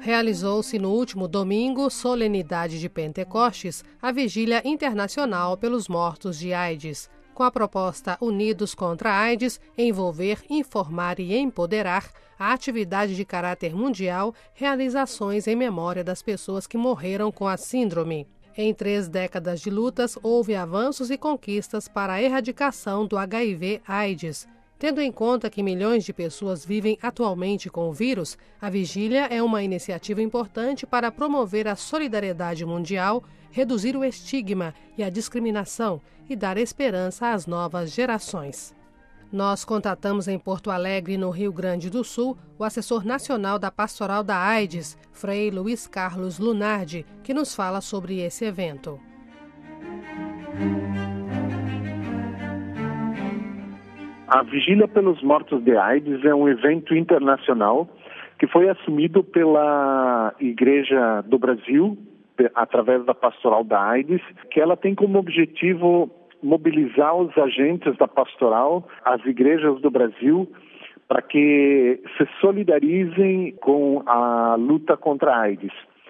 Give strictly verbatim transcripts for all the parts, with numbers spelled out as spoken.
Realizou-se no último domingo, solenidade de Pentecostes, a Vigília Internacional pelos Mortos de AIDS, com a proposta Unidos contra a AIDS, envolver, informar e empoderar a atividade de caráter mundial, realizações em memória das pessoas que morreram com a síndrome. Em três décadas de lutas, houve avanços e conquistas para a erradicação do H I V AIDS. Tendo em conta que milhões de pessoas vivem atualmente com o vírus, a Vigília é uma iniciativa importante para promover a solidariedade mundial, reduzir o estigma e a discriminação e dar esperança às novas gerações. Nós contatamos em Porto Alegre, no Rio Grande do Sul, o assessor nacional da Pastoral da AIDS, Frei Luiz Carlos Lunardi, que nos fala sobre esse evento. A Vigília pelos Mortos de AIDS é um evento internacional que foi assumido pela Igreja do Brasil, através da Pastoral da AIDS, que ela tem como objetivo mobilizar os agentes da pastoral, as igrejas do Brasil, para que se solidarizem com a luta contra a AIDS.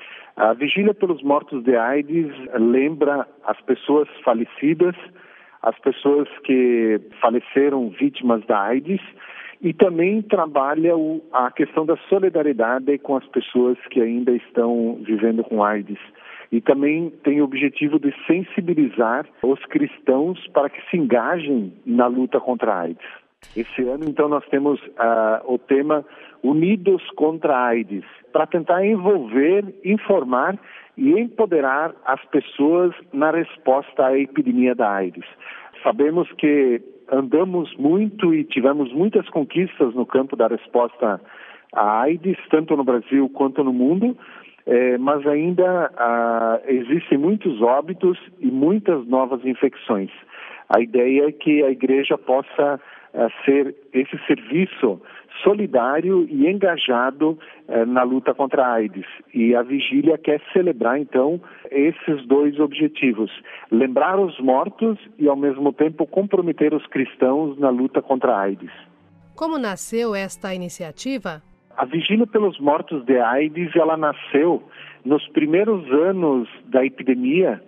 A Vigília pelos Mortos de AIDS lembra as pessoas falecidas, as pessoas que faleceram vítimas da AIDS, e também trabalha a questão da solidariedade com as pessoas que ainda estão vivendo com AIDS. E também tem o objetivo de sensibilizar os cristãos para que se engajem na luta contra a AIDS. Esse ano, então, nós temos uh, o tema Unidos contra a AIDS, para tentar envolver, informar e empoderar as pessoas na resposta à epidemia da AIDS. Sabemos que andamos muito e tivemos muitas conquistas no campo da resposta à AIDS, tanto no Brasil quanto no mundo, É, mas ainda ah, existem muitos óbitos e muitas novas infecções. A ideia é que a igreja possa ah, ser esse serviço solidário e engajado ah, na luta contra a AIDS. E a Vigília quer celebrar, então, esses dois objetivos: lembrar os mortos e, ao mesmo tempo, comprometer os cristãos na luta contra a AIDS. Como nasceu esta iniciativa? A Vigília pelos Mortos de AIDS, ela nasceu nos primeiros anos da epidemia,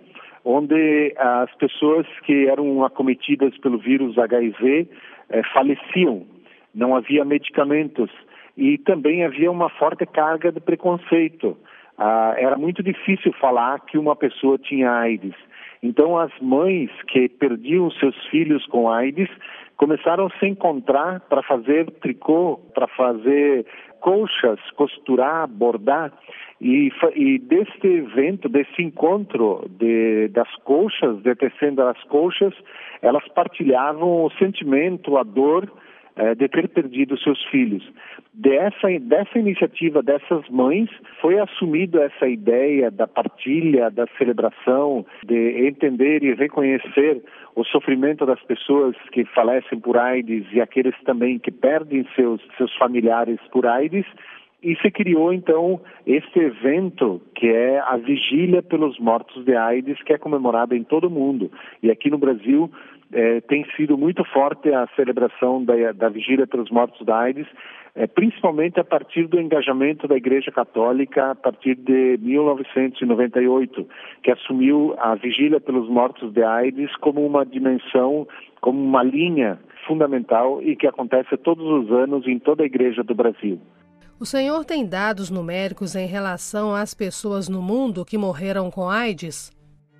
onde as pessoas que eram acometidas pelo vírus H I V eh, faleciam. Não havia medicamentos e também havia uma forte carga de preconceito. Ah, era muito difícil falar que uma pessoa tinha AIDS. Então as mães que perdiam seus filhos com AIDS começaram a se encontrar para fazer tricô, para fazer colchas, costurar, bordar, e, e deste evento, desse encontro de, das colchas, de tecendo as colchas, elas partilhavam o sentimento, a dor eh, de ter perdido seus filhos. Dessa, dessa iniciativa dessas mães, foi assumida essa ideia da partilha, da celebração, de entender e reconhecer o sofrimento das pessoas que falecem por AIDS e aqueles também que perdem seus, seus familiares por AIDS, e se criou então este evento que é a Vigília pelos Mortos de AIDS, que é comemorada em todo o mundo. E aqui no Brasil eh, tem sido muito forte a celebração da, da Vigília pelos Mortos da AIDS, eh, principalmente a partir do engajamento da Igreja Católica a partir de mil novecentos e noventa e oito, que assumiu a Vigília pelos Mortos de AIDS como uma dimensão, como uma linha fundamental e que acontece todos os anos em toda a Igreja do Brasil. O senhor tem dados numéricos em relação às pessoas no mundo que morreram com AIDS?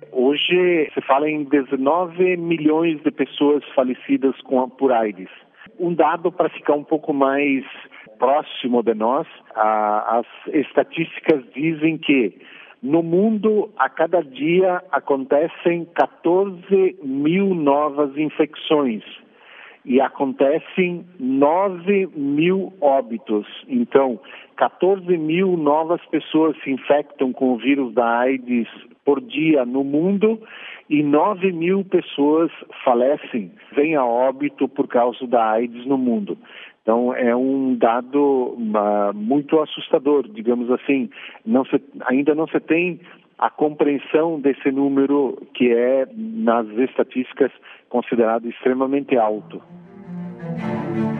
Hoje se fala em dezenove milhões de pessoas falecidas com, por AIDS. Um dado para ficar um pouco mais próximo de nós, a, as estatísticas dizem que no mundo a cada dia acontecem quatorze mil novas infecções. E acontecem nove mil óbitos. Então, quatorze mil novas pessoas se infectam com o vírus da AIDS por dia no mundo e nove mil pessoas falecem, vêm a óbito por causa da AIDS no mundo. Então, é um dado uh, muito assustador, digamos assim. Não se, ainda não se tem a compreensão desse número que é, nas estatísticas, considerado extremamente alto.